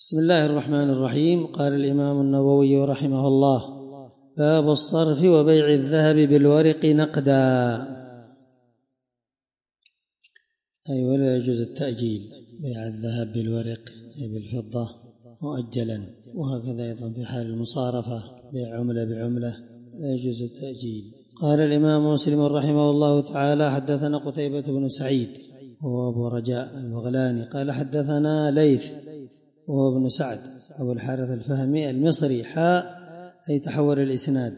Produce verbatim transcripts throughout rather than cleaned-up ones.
بسم الله الرحمن الرحيم. قال الإمام النووي رحمه الله: باب الصرف وبيع الذهب بالورق نقدا، أي ولا يجوز التأجيل، بيع الذهب بالورق أي بالفضة مؤجلا، وهكذا أيضا في حال المصارفة بيع عملة بعملة لا يجوز التأجيل. قال الإمام مسلم رحمه الله تعالى: حدثنا قتيبة بن سعيد وهو أبو رجاء البغلاني قال حدثنا ليث وهو ابن سعد أبو الحارث الفهمي المصري حاء أي تحول الإسناد.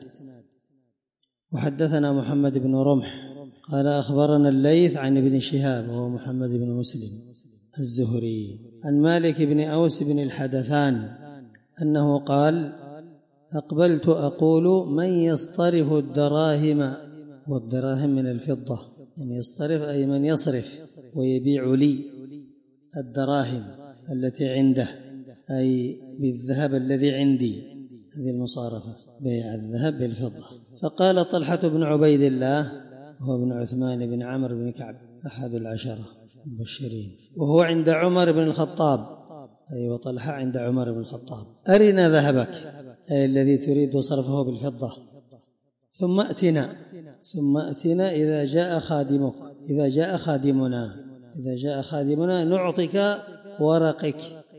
وحدثنا محمد بن رمح قال أخبرنا الليث عن ابن شهاب وهو محمد بن مسلم الزهري عن مالك بن أوس بن الحدثان أنه قال: أقبلت أقول: من يصطرف الدراهم، والدراهم من الفضة، من يصطرف أي من يصرف ويبيع لي الدراهم التي عنده، أي بالذهب الذي عندي، هذه المصارفة بيع الذهب بالفضة. فقال طلحة بن عبيد الله هو ابن عثمان بن عمرو بن كعب أحد العشرة المبشرين، وهو عند عمر بن الخطاب، أي وطلحة عند عمر بن الخطاب: أرنا ذهبك، أي الذي تريد صرفه بالفضة، ثم أتنا ثم أتنا إذا جاء خادمك إذا جاء خادمنا إذا جاء خادمنا نعطيك ورقك،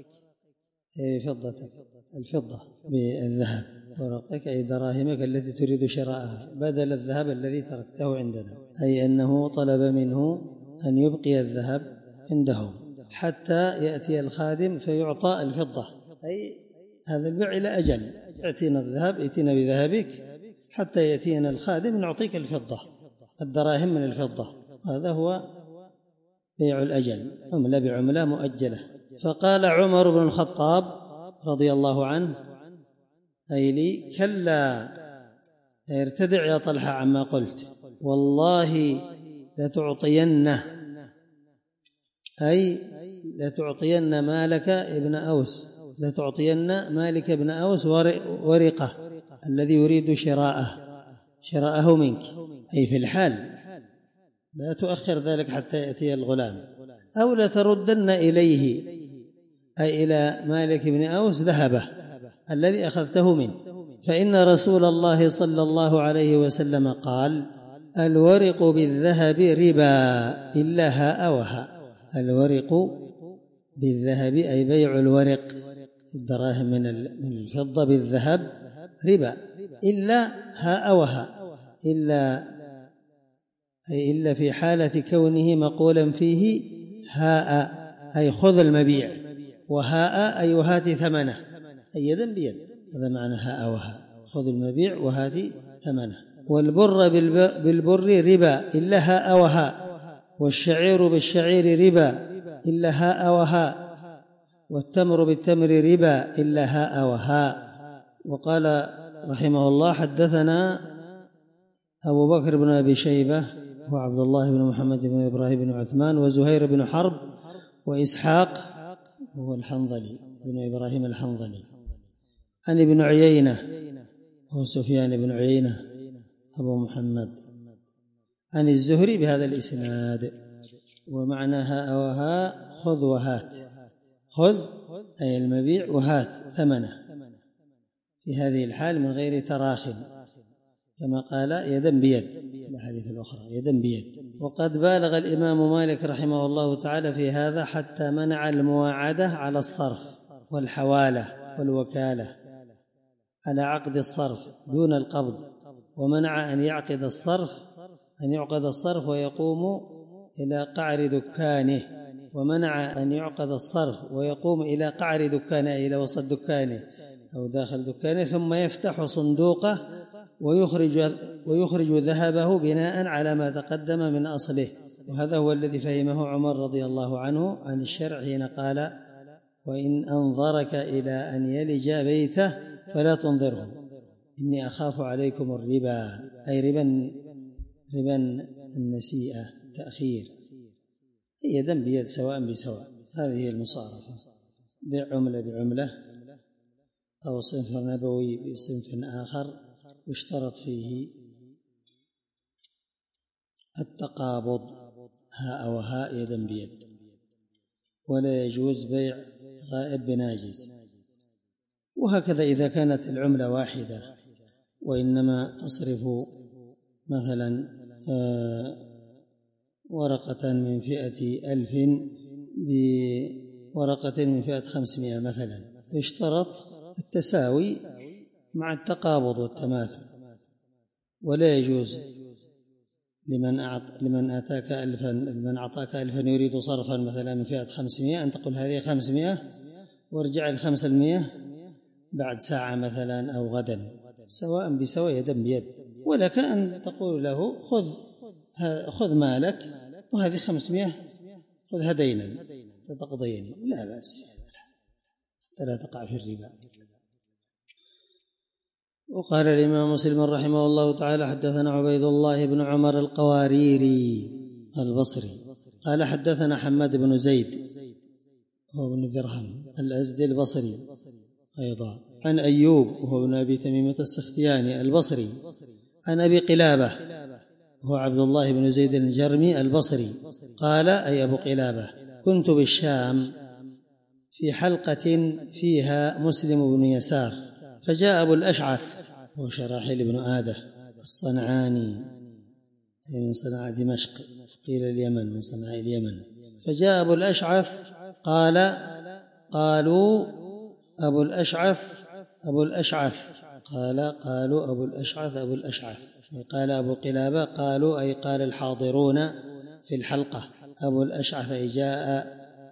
أي فضتك الفضة بالذهب، ورقك أي دراهمك التي تريد شراءها بدل الذهب الذي تركته عندنا، أي أنه طلب منه أن يبقي الذهب عنده حتى يأتي الخادم فيعطى الفضة، أي هذا البيع إلى أجل، يأتينا الذهب ائتنا بذهبك حتى يأتينا الخادم نعطيك الفضة، الدراهم من الفضة، هذا هو بيع الأجل، عملة بعملة مؤجلة. فقال عمر بن الخطاب رضي الله عنه: أي لي: كلا، ارتدع يا طلحة عما قلت، والله لتعطينه، أي لتعطين مالك ابن أوس لتعطين مالك ابن أوس ورقة الذي يريد شراءه شراءه منك، أي في الحال، لا تؤخر ذلك حتى يأتي الغلام، أو لتردن إليه، أي إلى مالك بن أوس ذهبه الذي أخذته منه، فإن رسول الله صلى الله عليه وسلم قال: الورق بالذهب ربا إلا هاء وهاء. الورق بالذهب أي بيع الورق الدراهم من من الفضة بالذهب ربا إلا هاء وهاء، إلا أي إلا في حالة كونه مقولا فيه هاء أي خذ المبيع، وهاء أي وهات ثمنه، أي يدا بيد، هذا معنى هاء وهاء، خذ المبيع وهات ثمنه. والبر بالبر ربا إلا هاء وهاء، والشعير بالشعير ربا إلا هاء وهاء، والتمر بالتمر ربا إلا هاء وهاء. وقال رحمه الله: حدثنا أبو بكر بن أبي شيبة وعبد الله بن محمد بن إبراهيم بن عثمان وزهير بن حرب وإسحاق هو الحنظلي بن إبراهيم الحنظلي، عن ابن عيينة هو سفيان بن عيينة أبو محمد، عن الزهري بهذا الإسناد. ومعنى هاء وهاء خذ وهات، خذ أي المبيع وهات ثمنه في هذه الحال من غير تراخٍ، كما قال يدا بيد الأحاديث الأخرى يدا بيد. وقد بالغ الإمام مالك رحمه الله تعالى في هذا حتى منع المواعدة على الصرف والحوالة والوكالة على عقد الصرف دون القبض، ومنع أن يعقد الصرف أن يعقد الصرف ويقوم إلى قعر دكانه، ومنع أن يعقد الصرف ويقوم إلى قعر دكانه إلى وسط دكانه أو داخل دكانه، ثم يفتح صندوقه ويخرج ويخرج ذهبه بناء على ما تقدم من أصله. وهذا هو الذي فهمه عمر رضي الله عنه عن الشرع حين قال: وإن أنظرك إلى أن يلج بيته فلا تنظره إني أخاف عليكم الربا، أي ربا ربا النسيئة تأخير، يدا بيد سواء بسواء. هذه المصارفة بيع عملة بعملة أو صنف نبوي بصنف آخر، يشترط فيه التقابض هاء وهاء يدا بيد. ولا يجوز بيع غائب بناجز. وهكذا إذا كانت العملة واحدة وإنما تصرف مثلا ورقة من فئة ألف بورقة من فئة خمسمائة مثلا، يشترط التساوي مع التقابض والتماثل، ولا يجوز لمن أعط لمن آتاك ألفا لمن أعطاك ألفا يريد صرفا مثلا من فئة خمسمائة أن تقول هذه خمسمائة وارجع الخمسة المئة بعد ساعة مثلا أو غدا، سواء بسواء يدا بيد. ولك أن تقول له خذ خذ مالك وهذه خمسمائة خذها دينا تتقضيني، لا بأس حتى لا تقع في الربا. وقال الإمام مسلم رحمه الله تعالى: حدثنا عبيد الله بن عمر القواريري البصري قال حدثنا حماد بن زيد هو بن درهم الأزدي البصري أيضا عن أيوب وهو ابن أبي تميمة السختياني البصري عن أبي قلابة هو عبد الله بن زيد الجرمي البصري قال أي أبو قلابة: كنت بالشام في حلقة فيها مسلم بن يسار، فجاء أبو الأشعث هو شراحيل بن آدة الصنعاني من صنعاء دمشق، قيل اليمن من صنعاء اليمن. فجاء أبو الأشعث قال قالوا أبو الأشعث أبو الأشعث قال قالوا أبو الأشعث أبو الأشعث قال أبو قلابة قالوا أي قال الحاضرون في الحلقة أبو الأشعث أي جاء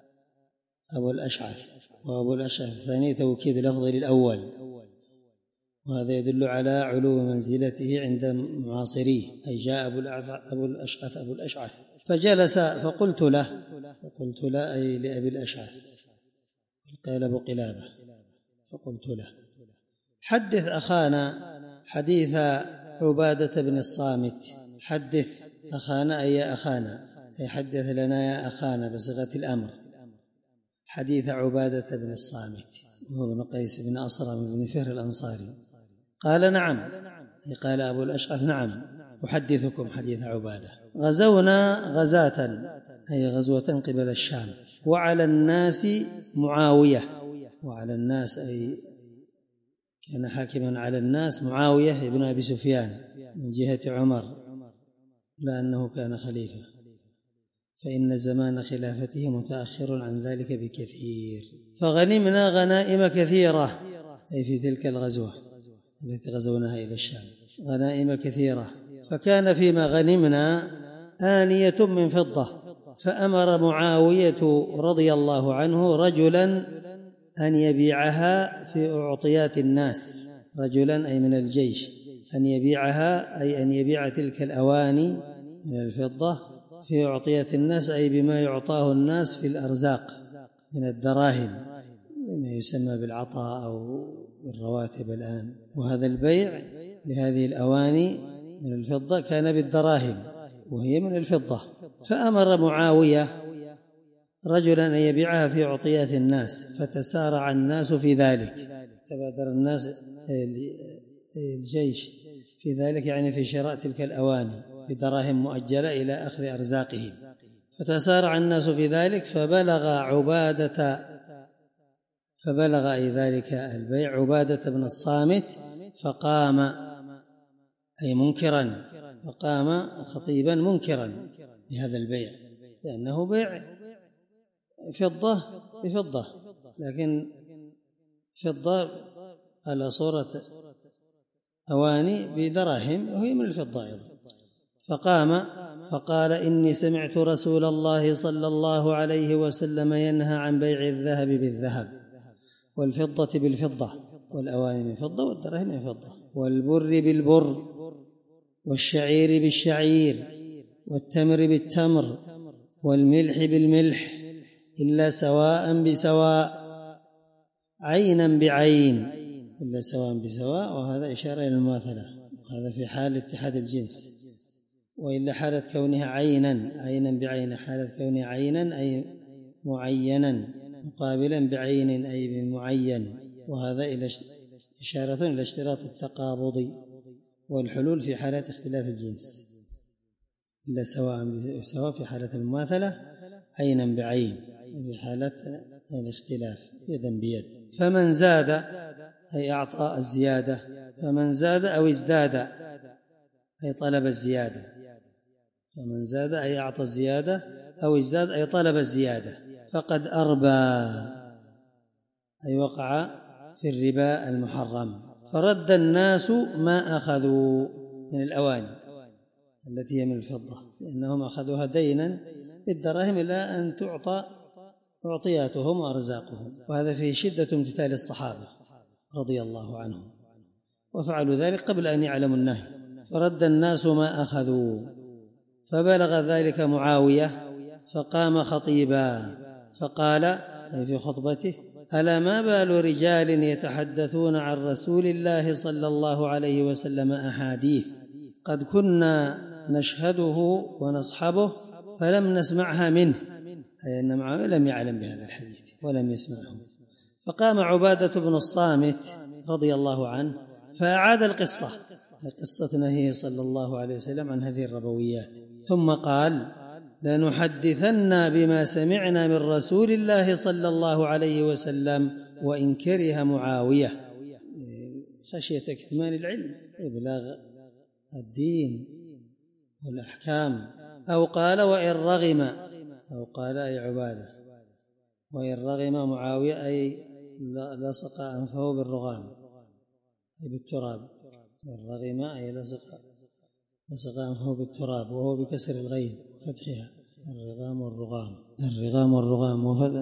أبو الأشعث، وأبو الأشعث الثاني توكيد لفظ للأول، وهذا يدل على علو منزلته عند معاصريه، أي جاء أبو الأشعث أبو الأشعث. فجلس فقلت له فقلت له أي لأبي الأشعث قال أبو قلابة فقلت له: حدث أخانا حديث عبادة بن الصامت. حدث أخانا أي يا أخانا، أي حدث لنا يا أخانا بصيغة الأمر، حديث عبادة بن الصامت وهو ابن قيس بن أصرم بن فهر الأنصاري. قال: نعم، أي قال أبو الأشعث: نعم أحدثكم حديث عبادة. غزونا غزاة أي غزوة قبل الشام، وعلى الناس معاوية، وعلى الناس أي كان حاكما على الناس معاوية بن أبي سفيان من جهة عمر، لأنه كان خليفة، فإن زمان خلافته متأخر عن ذلك بكثير. فغنمنا غنائم كثيرة أي في تلك الغزوة التي غزوناها إلى الشام، غنائم كثيرة. فكان فيما غنمنا آنية من فضة، فأمر معاوية رضي الله عنه رجلا أن يبيعها في أعطيات الناس، رجلا أي من الجيش أن يبيعها أي أن يبيع تلك الأواني من الفضة في أعطيات الناس، أي بما يعطاه الناس في الأرزاق من الدراهم، ما يسمى بالعطاء أو بالرواتب الآن. وهذا البيع لهذه الأواني من الفضة كان بالدراهم وهي من الفضة. فأمر معاوية رجلا أن يبيعها في أعطيات الناس، فتسارع الناس في ذلك، تبادر الناس الجيش في ذلك، يعني في شراء تلك الأواني بدراهم مؤجلة إلى أخذ أرزاقهم. فتسارع الناس في ذلك، فبلغ عبادة فبلغ أي ذلك البيع عبادة بن الصامت، فقام أي منكرا، فقام خطيبا منكرا لهذا البيع، لأنه بيع فضة بفضة، لكن فضة على صورة أواني بدراهم وهي من الفضة أيضا. فقام فقال: إني سمعت رسول الله صلى الله عليه وسلم ينهى عن بيع الذهب بالذهب والفضة بالفضة والأواني من فضة والدراهم من فضة والبر بالبر والشعير بالشعير والتمر بالتمر والملح بالملح إلا سواء بسواء عينا بعين، إلا سواء بسواء، وهذا إشارة إلى المماثلة، وهذا في حال اتحاد الجنس. وإلا حالة كونها عينا عينا بعين، حالة كونها عينا أي معينا مقابلا بعين أي بمعين، وهذا إلى إشارة إلى اشتراط التقابض والحلول في حالات اختلاف الجنس. إلا سواء بسواء في حالة المماثلة عينا بعين. في حالة الاختلاف يدا بيد. فمن زاد أي أعطى الزيادة، فمن زاد أو ازداد أي طلب الزيادة، فمن زاد أي أعطى الزيادة أو ازداد أي طلب الزيادة فقد أربى أي وقع في الربا المحرم. فرد الناس ما أخذوا من الأواني التي هي من الفضة، لأنهم أخذوها دينا بالدراهم إلى أن تعطى أعطياتهم وأرزاقهم، وهذا فيه شدة امتثال الصحابة رضي الله عنهم، وفعلوا ذلك قبل أن يعلموا النهي. فرد الناس ما أخذوا، فبلغ ذلك معاوية فقام خطيبا فقال أي في خطبته: ألا ما بال رجال يتحدثون عن رسول الله صلى الله عليه وسلم أحاديث قد كنا نشهده ونصحبه فلم نسمعها منه، أي أن معاوية لم يعلم بهذا الحديث ولم يسمعه. فقام عبادة بن الصامت رضي الله عنه فأعاد القصة، قصة نهيه صلى الله عليه وسلم عن هذه الربويات، ثم قال: لنحدثن بما سمعنا من رسول الله صلى الله عليه وسلم وإن كره معاوية، خشية كتمان العلم، إبلاغ الدين والأحكام. أو قال: وإن رغم، أو قال أي عبادة، وإن رغم معاوية أي لصق أنفه بالرغام أي بالتراب، وإن رغم أي لصق لصق أنفه بالتراب، وهو بكسر الغين فتحها الرغام والرغام، الرغام والرغام، وفد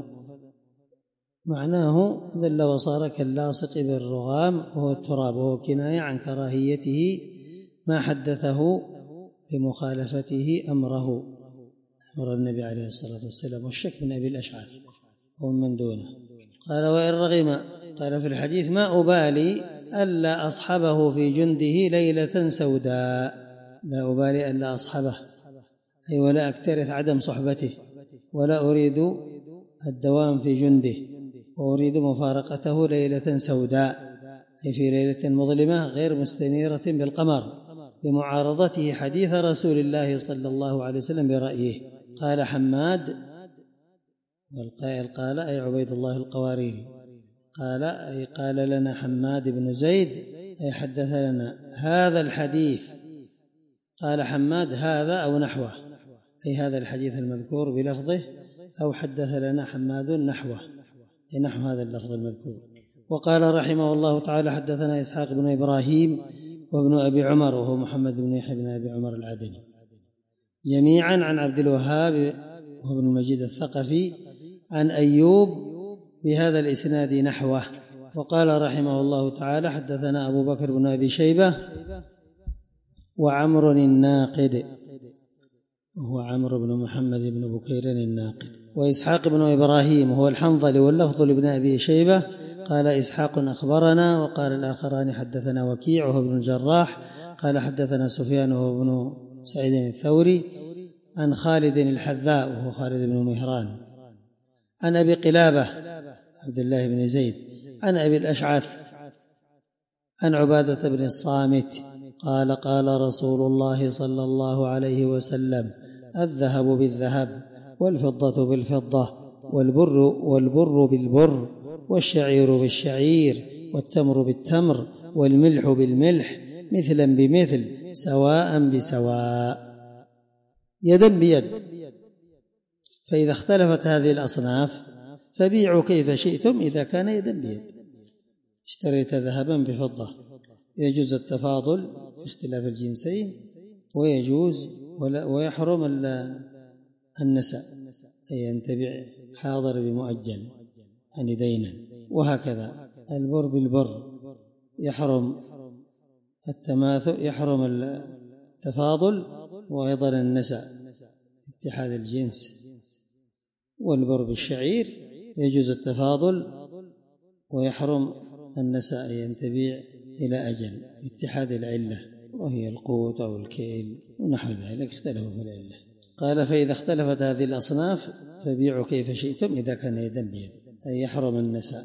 معناه ذل وصار كاللاصق بالرغام وهو التراب، وهو كناية عن كراهيته ما حدثه لمخالفته أمره أمر النبي عليه الصلاة والسلام، والشك من أبي الأشعث ومن دونه. قال: وإن رغم، قال في الحديث: ما أبالي ألا أصحبه في جنده ليلة سوداء، لا أبالي ألا أصحبه أي ولا أكترث عدم صحبته، ولا أريد الدوام في جنده، وأريد مفارقته ليلة سوداء أي في ليلة مظلمة غير مستنيرة بالقمر، لمعارضته حديث رسول الله صلى الله عليه وسلم برأيه. قال حماد، والقائل قال أي عبيد الله القواريري، قال أي قال لنا حماد بن زيد أي حدث لنا هذا الحديث، قال حماد هذا أو نحوه أي هذا الحديث المذكور بلفظه، أو حدث لنا حماد نحوه أي نحو هذا اللفظ المذكور. وقال رحمه الله تعالى: حدثنا إسحاق بن إبراهيم وابن أبي عمر وهو محمد بن يحيى بن أبي عمر العدني، جميعا عن عبد الوهاب وهو ابن المجيد الثقفي عن أيوب بهذا الإسناد نحوه. وقال رحمه الله تعالى: حدثنا أبو بكر بن أبي شيبة وعمر الناقد وهو عمرو بن محمد بن بكير الناقد، وإسحاق بن إبراهيم وهو الحنظلي، واللفظ لابن أبي شيبة. قال إسحاق أخبرنا، وقال الآخران حدثنا وكيع وهو ابن الجراح، قال حدثنا سفيان وهو ابن سعيد الثوري عن خالد الحذاء وهو خالد بن مهران عن أبي قلابة عبد الله بن زيد عن أبي الأشعث عن عبادة بن الصامت قال: قال رسول الله صلى الله عليه وسلم: الذهب بالذهب، والفضة بالفضة، والبر والبر بالبر، والشعير بالشعير، والتمر بالتمر، والملح بالملح، مثلا بمثل، سواء بسواء، يدا بيد. فإذا اختلفت هذه الأصناف فبيعوا كيف شئتم إذا كان يدا بيد. اشتريت ذهبا بفضة يجوز التفاضل باختلاف الجنسين، ويجوز ويحرم النساء أي أن تبيع حاضر بمؤجل يعني دينا. وهكذا البر بالبر يحرم التماثل، يحرم التفاضل، وأيضا النساء اتحاد الجنس. والبر بالشعير يجوز التفاضل، ويحرم النساء أن تبيع إلى أجل اتحاد العلة وهي القوت أو الكيل ونحو ذلك، اختلفوا في العلة. قال: فإذا اختلفت هذه الأصناف فبيعوا كيف شئتم إذا كان يدا بيد، أي يحرم النساء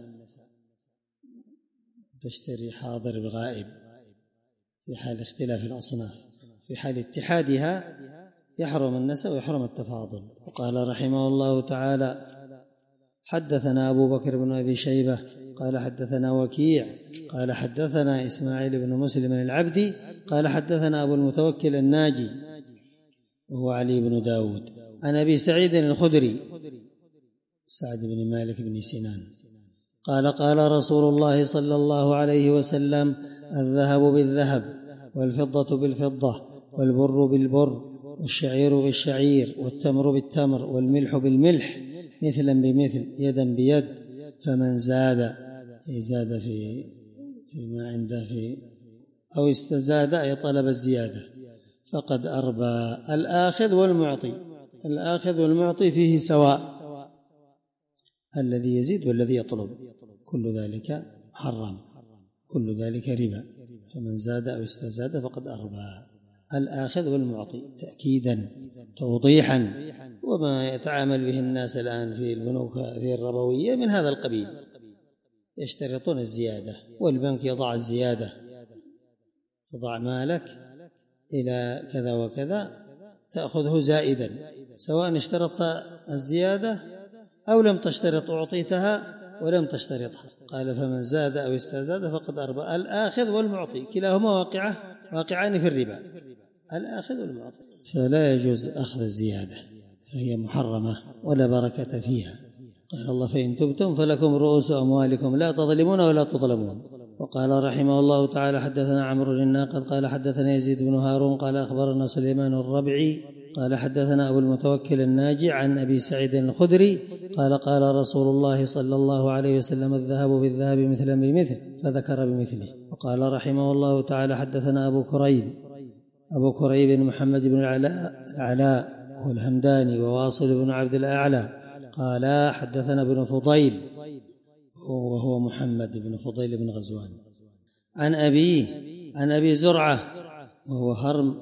تشتري حاضر بغائب في حال اختلاف الأصناف، في حال اتحادها يحرم النساء ويحرم التفاضل. وقال رحمه الله تعالى: حدثنا أبو بكر بن أبي شيبة قال حدثنا وكيع قال حدثنا إسماعيل بن مسلم العبدي قال حدثنا أبو المتوكل الناجي وهو علي بن داود عن أبي سعيد الخدري سعد بن مالك بن سنان قال قال رسول الله صلى الله عليه وسلم: الذهب بالذهب والفضة بالفضة والبر بالبر والشعير بالشعير والتمر بالتمر والملح بالملح مثلا بمثل يدا بيد، فمن زاد زاد في فيما عنده في أو استزاد أي طلب الزيادة فقد أربى. الآخذ والمعطي الآخذ والمعطي فيه سواء، الذي يزيد والذي يطلب كل ذلك حرام، كل ذلك ربا، فمن زاد أو استزاد فقد أربى. الآخذ والمعطي تأكيدا توضيحا، وما يتعامل به الناس الآن في البنوك في الربوية من هذا القبيل، يشترطون الزيادة، والبنك يضع الزيادة، تضع مالك إلى كذا وكذا تأخذه زائدا، سواء اشترطت الزيادة أو لم تشترط أعطيتها ولم تشترطها. قال: فمن زاد أو استزاد فقد أربى. الآخذ والمعطي كلاهما واقعة واقعان في الربا، الآخذ والمعطي، فلا يجوز أخذ الزيادة، فهي محرمة ولا بركة فيها. قال الله: فإن تبتم فلكم رؤوس أموالكم لا تظلمون ولا تظلمون. وقال رحمه الله تعالى: حدثنا عمرو الناقد قال حدثنا يزيد بن هارون قال أخبرنا سليمان الربعي قال حدثنا أبو المتوكل الناجي عن أبي سعيد الخدري قال قال رسول الله صلى الله عليه وسلم: الذهب بالذهب مثلا بمثل، فذكر بمثله. وقال رحمه الله تعالى: حدثنا أبو كريب أبو كريب محمد بن العلاء العلاء هو الهمداني وواصل بن عبد الأعلى قال حدثنا ابن فضيل وهو محمد بن فضيل بن غزوان عن أبيه عن أبي زرعة وهو هرم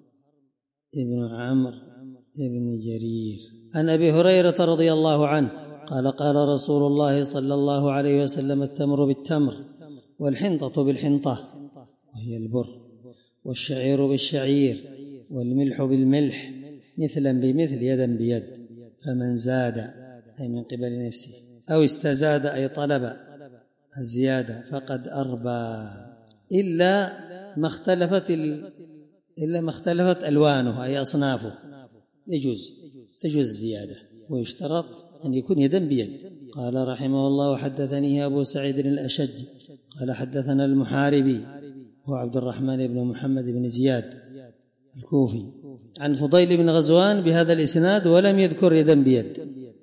ابن عمرو ابن جرير عن أبي هريرة رضي الله عنه قال قال رسول الله صلى الله عليه وسلم: التمر بالتمر والحنطة بالحنطة وهي البر والشعير بالشعير والملح بالملح مثلا بمثل يدا بيد، فمن زاد أي من قبل نفسه أو استزاد أي طلب الزيادة فقد أربى، إلا ما اختلفت ال... إلا ما اختلفت ألوانه أي أصنافه يجوز تجوز الزيادة، ويشترط أن يكون يدا بيد. قال رحمه الله: وحدثني أبو سعيد الأشج قال حدثنا المحاربي هو عبد الرحمن بن محمد بن زياد الكوفي عن فضيل بن غزوان بهذا الإسناد ولم يذكر يدا بيد.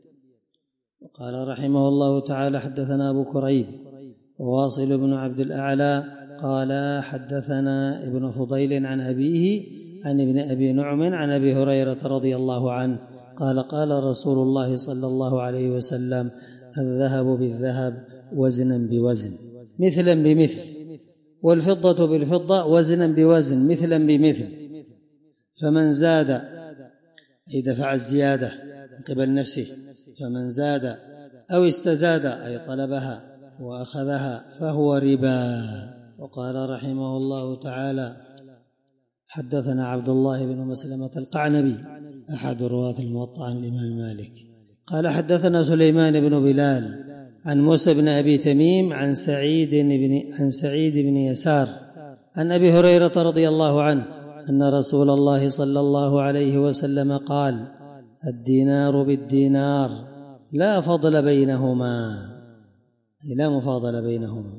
وقال رحمه الله تعالى: حدثنا أبو كريب وواصل بن عبد الأعلى قال حدثنا ابن فضيل عن أبيه عن ابن أبي نعم عن أبي هريرة رضي الله عنه قال قال رسول الله صلى الله عليه وسلم: الذهب بالذهب وزنا بوزن مثلا بمثل، والفضة بالفضة وزنا بوزن مثلا بمثل، فمن زاد أي دفع الزيادة من قبل نفسه، فمن زاد أو استزاد أي طلبها وأخذها فهو ربا. وقال رحمه الله تعالى: حدثنا عبد الله بن مسلمة القعنبي أحد رواة الموطأ عن الإمام مالك قال حدثنا سليمان بن بلال عن موسى بن أبي تميم عن سعيد بن عن سعيد بن يسار عن أبي هريرة رضي الله عنه أن رسول الله صلى الله عليه وسلم قال: الدينار بالدينار لا فضل بينهما، لا مفاضل بينهما،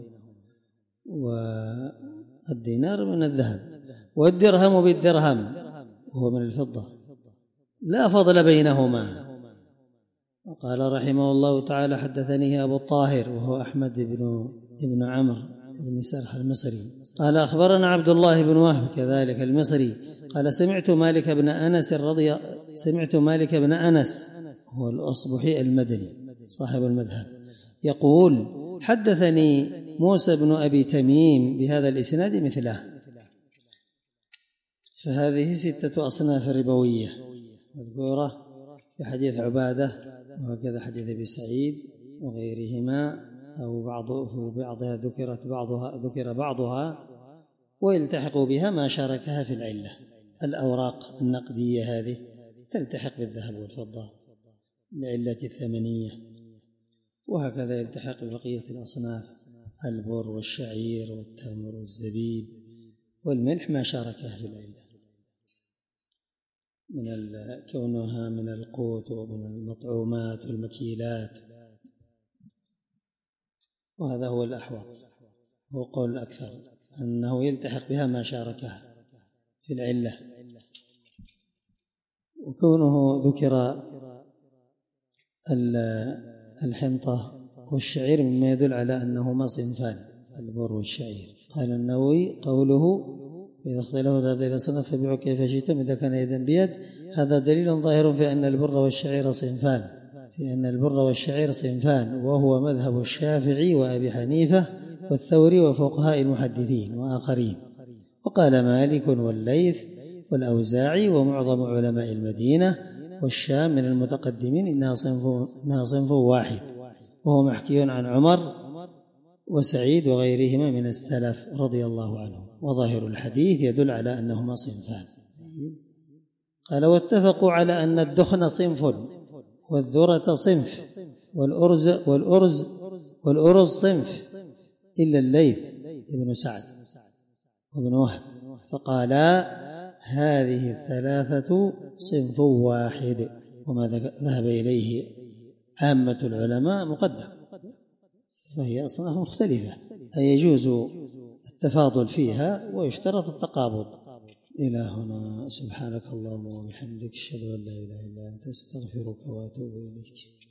والدينار من الذهب والدرهم بالدرهم وهو من الفضة لا فضل بينهما. وقال رحمه الله تعالى: حدثني أبو الطاهر وهو أحمد بن ابن عمرو بن سرح المصري قال أخبرنا عبد الله بن وهب كذلك المصري قال سمعت مالك بن أنس رضي سمعت مالك بن أنس هو الأصبحي المدني صاحب المذهب يقول: حدثني موسى بن أبي تميم بهذا الإسناد مثله. فهذه ستة أصناف ربوية مذكورة في حديث عبادة، وهكذا حديث أبي سعيد وغيرهما، أو بعض بعضها ذكرت بعضها ذكر بعضها ويلتحق بها ما شاركها في العلة. الأوراق النقدية هذه تلتحق بالذهب والفضة لعلة الثمنية، وهكذا يلتحق ببقية الأصناف: البر والشعير والتمر والزبيب والملح ما شاركه في العلة من كونها من القوت ومن المطعومات والمكيلات، وهذا هو الأحوط، هو قول الأكثر أنه يلتحق بها ما شاركها في العلة. وكونه ذكر الحنطة والشعير مما يدل على أنهما صنفان، البر والشعير. قال النووي: قوله إذا اختلفت هذه الأصناف فبيعوا كيف شئتم إذا كان يدا بيد، هذا دليل ظاهر في أن البر والشعير صنفان في أن البر والشعير صنفان وهو مذهب الشافعي وأبي حنيفة والثوري وفقهاء المحدثين وآخرين. وقال مالك والليث والأوزاعي ومعظم علماء المدينة والشام من المتقدمين إنها صنف, إنها صنف واحد، وهو محكي عن عمر وسعيد وغيرهما من السلف رضي الله عنهم، وظاهر الحديث يدل على أنهما صنفان. قال: واتفقوا على أن الدخن صنف والذرة صنف والأرز والأرز والأرز صنف إلا الليث ابن سعد وابن وهب، فقالا هذه الثلاثة صنف واحد، وما ذهب إليه عامة العلماء مقدم، فهي أصناف مختلفة، أي يجوز التفاضل فيها ويشترط التقابض. إلى هنا، سبحانك اللهم وبحمدك، أشهد أن لا إله إلا أنت، أستغفرك وأتوب إليك.